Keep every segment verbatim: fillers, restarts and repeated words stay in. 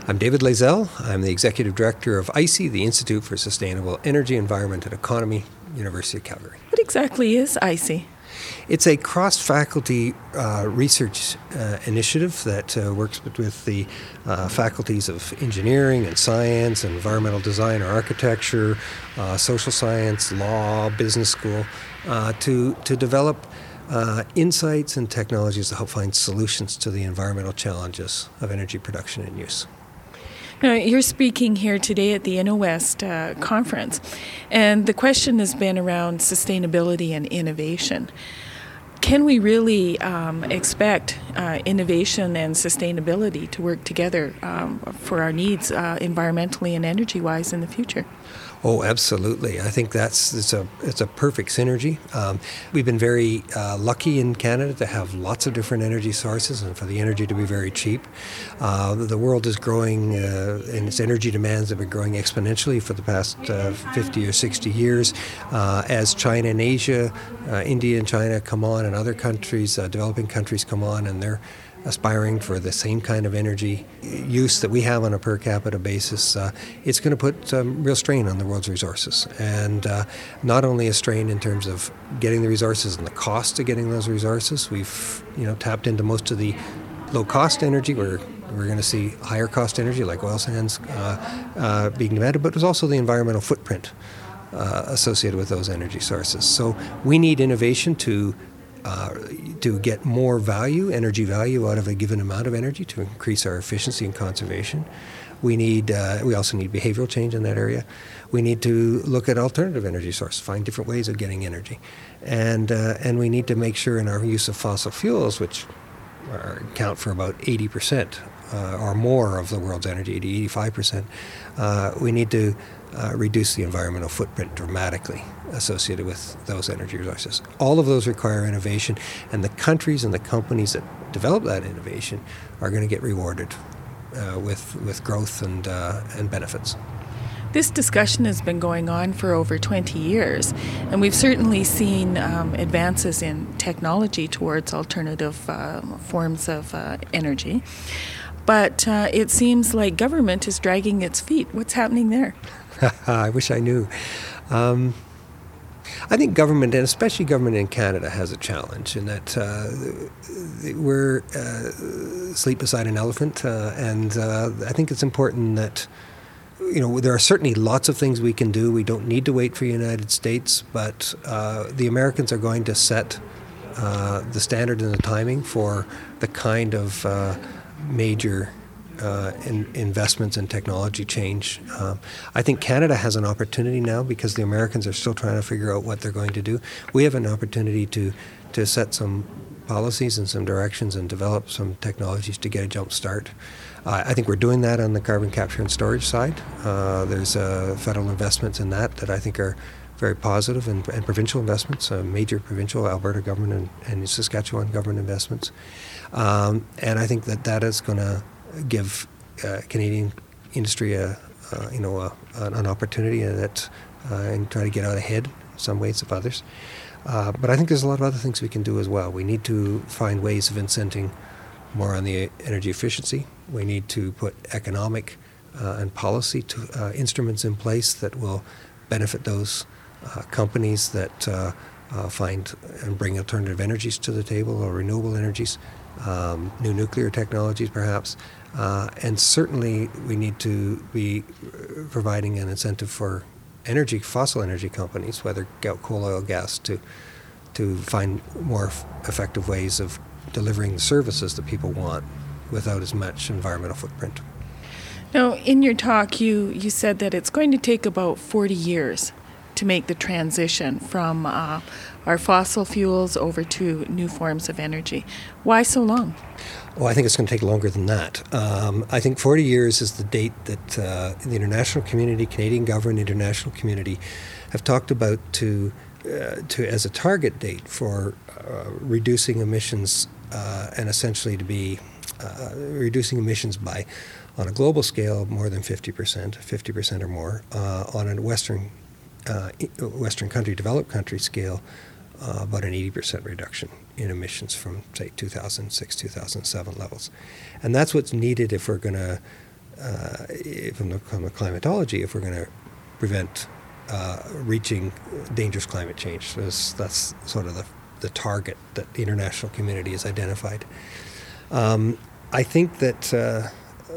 I'm David Lazell. I'm the Executive Director of I C E, the Institute for Sustainable Energy, Environment and Economy, University of Calgary. What exactly is I C E? It's a cross-faculty uh, research uh, initiative that uh, works with the uh, faculties of engineering and science, and environmental design or architecture, uh, social science, law, business school, uh, to, to develop uh, insights and technologies to help find solutions to the environmental challenges of energy production and use. Now, you're speaking here today at the InnoWest uh, conference, and the question has been around sustainability and innovation. Can we really um, expect uh, innovation and sustainability to work together um, for our needs uh, environmentally and energy-wise in the future? Oh, absolutely. I think that's it's a it's a perfect synergy. Um, we've been very uh, lucky in Canada to have lots of different energy sources and for the energy to be very cheap. Uh, the world is growing uh, and its energy demands have been growing exponentially for the past uh, fifty or sixty years. Uh, as China and Asia, uh, India and China come on, and other countries, uh, developing countries come on, and they're aspiring for the same kind of energy use that we have on a per capita basis, uh, it's going to put um, real strain on the world's resources. And uh, not only a strain in terms of getting the resources and the cost of getting those resources, we've you know tapped into most of the low-cost energy. We're we're going to see higher-cost energy like oil sands uh, uh, being demanded, but there's also the environmental footprint uh, associated with those energy sources. So we need innovation to Uh, to get more value, energy value out of a given amount of energy to increase our efficiency and conservation. We need. Uh, we also need behavioral change in that area. We need to look at alternative energy sources, find different ways of getting energy, and uh, and we need to make sure in our use of fossil fuels, which are, account for about eighty percent uh, or more of the world's energy, eighty, eighty-five percent, uh, we need to Uh, reduce the environmental footprint dramatically associated with those energy resources. All of those require innovation, and the countries and the companies that develop that innovation are going to get rewarded uh, with with growth and uh, and benefits. This discussion has been going on for over twenty years, and we've certainly seen um, advances in technology towards alternative uh, forms of uh, energy. But uh, it seems like government is dragging its feet. What's happening there? I wish I knew. Um, I think government, and especially government in Canada, has a challenge in that uh, we're uh, asleep beside an elephant, uh, and uh, I think it's important that, you know, there are certainly lots of things we can do. We don't need to wait for the United States, but uh, the Americans are going to set uh, the standard and the timing for the kind of uh, major Uh, in investments in technology change. Um, I think Canada has an opportunity now because the Americans are still trying to figure out what they're going to do. We have an opportunity to to set some policies and some directions and develop some technologies to get a jump start. Uh, I think we're doing that on the carbon capture and storage side. Uh, there's uh, federal investments in that that I think are very positive, and, and provincial investments, uh, major provincial Alberta government and, and Saskatchewan government investments. Um, and I think that that is going to give uh, Canadian industry a, uh, you know, a, an opportunity that uh, and try to get out ahead in some ways of others. Uh, but I think there's a lot of other things we can do as well. We need to find ways of incenting more on the energy efficiency. We need to put economic uh, and policy to, uh, instruments in place that will benefit those uh, companies that uh, uh, find and bring alternative energies to the table, or renewable energies, um, new nuclear technologies perhaps. Uh, and certainly we need to be providing an incentive for energy, fossil energy companies, whether coal, oil, gas, to to find more f- effective ways of delivering the services that people want without as much environmental footprint. Now, in your talk, you, you said that it's going to take about forty years to make the transition from uh, our fossil fuels over to new forms of energy. Why so long? Well, I think it's going to take longer than that. Um, I think forty years is the date that uh, the international community, Canadian government, international community have talked about to uh, to as a target date for uh, reducing emissions uh, and essentially to be uh, reducing emissions by, on a global scale, more than fifty percent, fifty percent or more, uh, on a Western uh, Western country, developed country scale, uh, about an eighty percent reduction in emissions from, say, two thousand six, two thousand seven levels. And that's what's needed if we're going to uh, from, the, from the climatology, if we're going to prevent uh, reaching dangerous climate change. So that's, that's sort of the, the target that the international community has identified. Um, I think that uh, uh,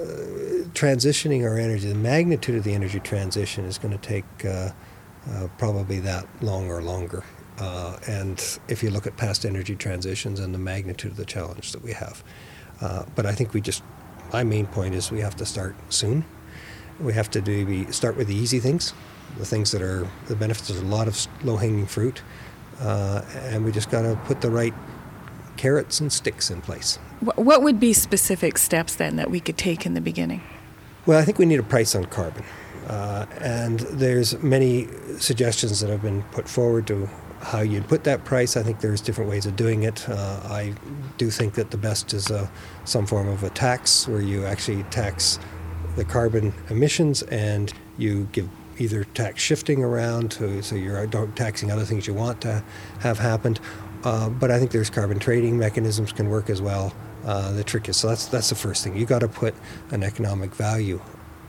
transitioning our energy, the magnitude of the energy transition is going to take uh, uh, probably that long or longer. Uh, and if you look at past energy transitions and the magnitude of the challenge that we have. Uh, but I think we just, my main point is we have to start soon. We have to do, we start with the easy things, the things that are the benefits. There's a lot of low-hanging fruit, uh, and we just got to put the right carrots and sticks in place. What would be specific steps then that we could take in the beginning? Well, I think we need a price on carbon, uh, and there's many suggestions that have been put forward to how you'd put that price. I think there's different ways of doing it. Uh, I do think that the best is uh, some form of a tax where you actually tax the carbon emissions and you give either tax shifting around to, so you're not taxing other things you want to have happened. Uh, but I think there's carbon trading mechanisms can work as well. Uh, the trick is, so that's that's the first thing. You got to put an economic value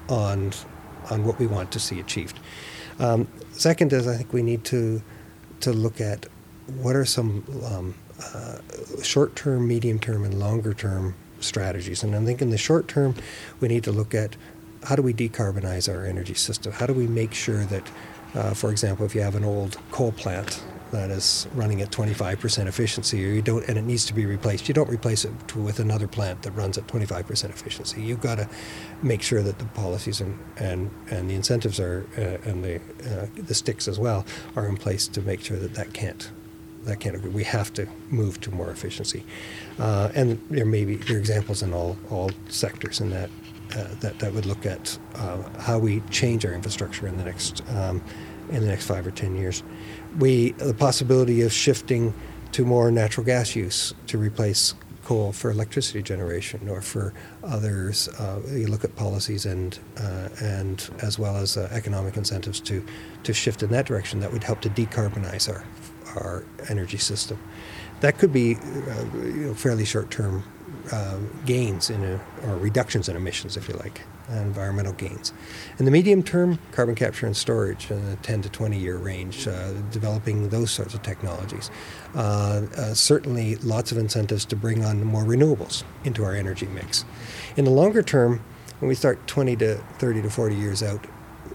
on on what we want to see achieved. Um, second is I think we need to to look at what are some um, uh, short-term, medium-term, and longer-term strategies. And I think in the short term, we need to look at how do we decarbonize our energy system? How do we make sure that, uh, for example, if you have an old coal plant that is running at twenty-five percent efficiency, or you don't, and it needs to be replaced, you don't replace it to, with another plant that runs at twenty-five percent efficiency. You've got to make sure that the policies and and, and the incentives are uh, and the uh, the sticks as well are in place to make sure that that can't that can't agree. We have to move to more efficiency, uh, and there may be there are examples in all all sectors in that uh, that that would look at uh, how we change our infrastructure in the next um, in the next five or ten years. We the possibility of shifting to more natural gas use to replace coal for electricity generation or for others. Uh, you look at policies and uh, and as well as uh, economic incentives to to shift in that direction that would help to decarbonize our our energy system. That could be uh, you know, fairly short-term uh, gains in a, or reductions in emissions, if you like, environmental gains. In the medium term, carbon capture and storage in a ten to twenty year range, uh, developing those sorts of technologies. Uh, uh, certainly lots of incentives to bring on more renewables into our energy mix. In the longer term, when we start twenty to thirty to forty years out,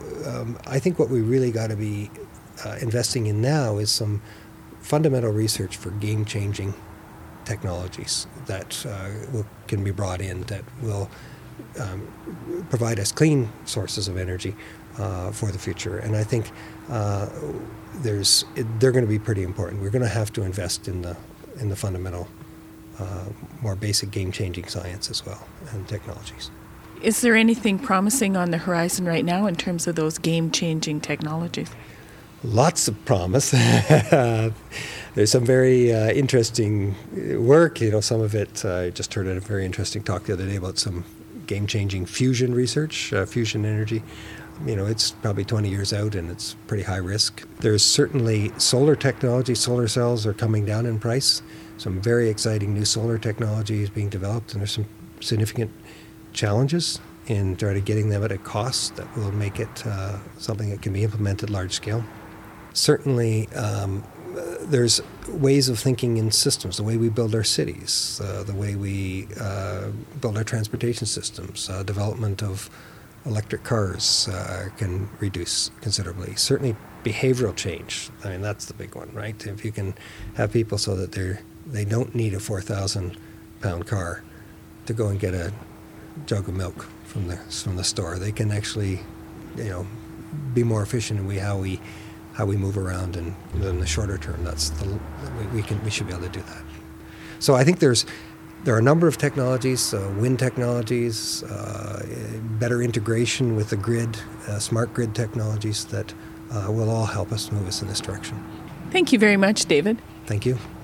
um, I think what we really got to be uh, investing in now is some fundamental research for game-changing technologies that uh, will, can be brought in that will um, provide us clean sources of energy uh, for the future. And I think uh, there's it, they're going to be pretty important. We're going to have to invest in the in the fundamental, uh, more basic game-changing science as well and technologies. Is there anything promising on the horizon right now in terms of those game-changing technologies? Lots of promise. There's some very uh, interesting work. You know, some of it, uh, I just heard a very interesting talk the other day about some game-changing fusion research, uh, fusion energy. You know, it's probably twenty years out and it's pretty high risk. There's certainly solar technology. Solar cells are coming down in price. Some very exciting new solar technology is being developed, and there's some significant challenges in trying to getting them at a cost that will make it uh, something that can be implemented large scale. Certainly, um, there's ways of thinking in systems, the way we build our cities, uh, the way we uh, build our transportation systems, uh, development of electric cars uh, can reduce considerably. Certainly, behavioral change. I mean, that's the big one, right? If you can have people so that they're they don't need a four thousand pound car to go and get a jug of milk from the from the store, they can actually, you know, be more efficient in we how we. how we move around, and in the shorter term, that's the we, we can we should be able to do that. So I think there's there are a number of technologies, uh, wind technologies, uh, better integration with the grid, uh, smart grid technologies that uh, will all help us move us in this direction. Thank you very much, David. Thank you.